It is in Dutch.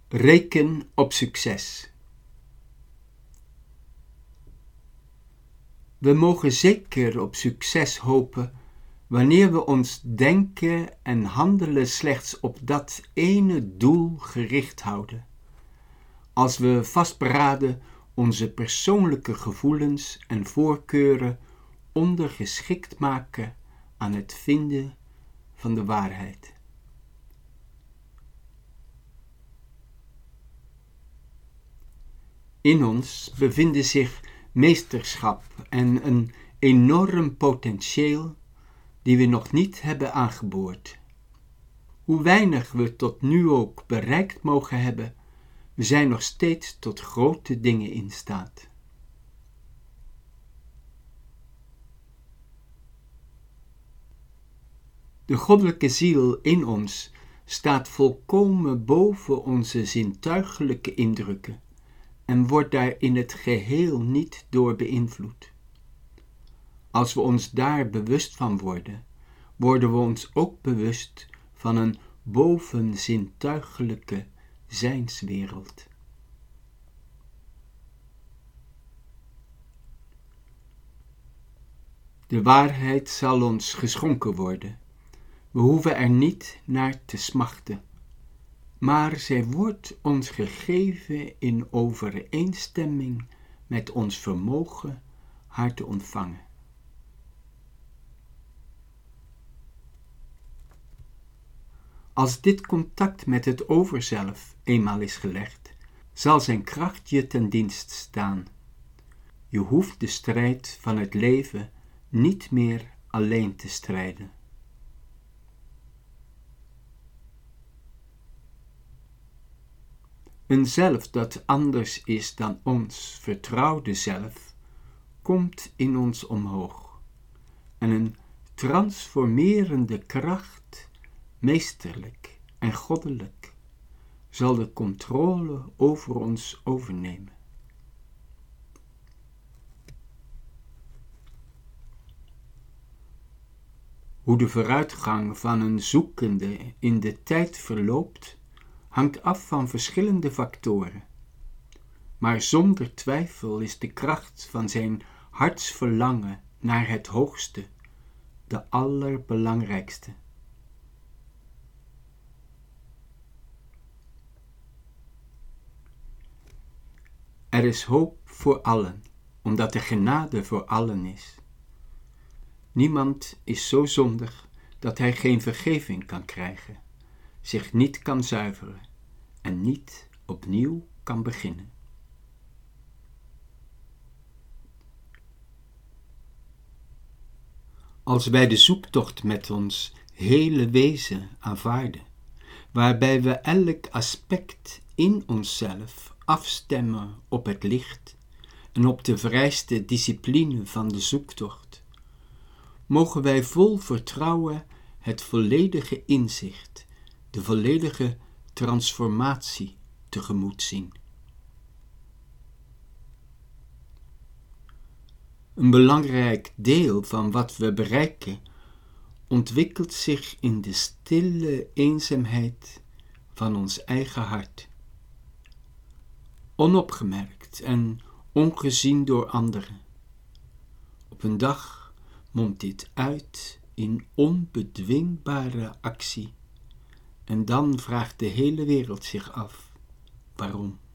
Reken op succes. We mogen zeker op succes hopen wanneer we ons denken en handelen slechts op dat ene doel gericht houden. Als we vastberaden onze persoonlijke gevoelens en voorkeuren ondergeschikt maken aan het vinden van de waarheid. In ons bevinden zich meesterschap en een enorm potentieel die we nog niet hebben aangeboord. Hoe weinig we tot nu ook bereikt mogen hebben, we zijn nog steeds tot grote dingen in staat. De goddelijke ziel in ons staat volkomen boven onze zintuigelijke indrukken en wordt daar in het geheel niet door beïnvloed. Als we ons daar bewust van worden, worden we ons ook bewust van een bovenzintuigelijke zijnswereld. De waarheid zal ons geschonken worden. We hoeven er niet naar te smachten, maar zij wordt ons gegeven in overeenstemming met ons vermogen haar te ontvangen. Als dit contact met het overzelf eenmaal is gelegd, zal zijn kracht je ten dienst staan. Je hoeft de strijd van het leven niet meer alleen te strijden. Een zelf dat anders is dan ons vertrouwde zelf, komt in ons omhoog. En een transformerende kracht, meesterlijk en goddelijk, zal de controle over ons overnemen. Hoe de vooruitgang van een zoekende in de tijd verloopt, hangt af van verschillende factoren. Maar zonder twijfel is de kracht van zijn hartsverlangen naar het hoogste de allerbelangrijkste. Er is hoop voor allen, omdat de genade voor allen is. Niemand is zo zondig dat hij geen vergeving kan krijgen, zich niet kan zuiveren en niet opnieuw kan beginnen. Als wij de zoektocht met ons hele wezen aanvaarden, waarbij we elk aspect in onszelf afstemmen op het licht en op de vereiste discipline van de zoektocht, mogen wij vol vertrouwen het volledige inzicht, de volledige transformatie tegemoet zien. Een belangrijk deel van wat we bereiken ontwikkelt zich in de stille eenzaamheid van ons eigen hart. Onopgemerkt en ongezien door anderen. Op een dag mondt dit uit in onbedwingbare actie en dan vraagt de hele wereld zich af waarom.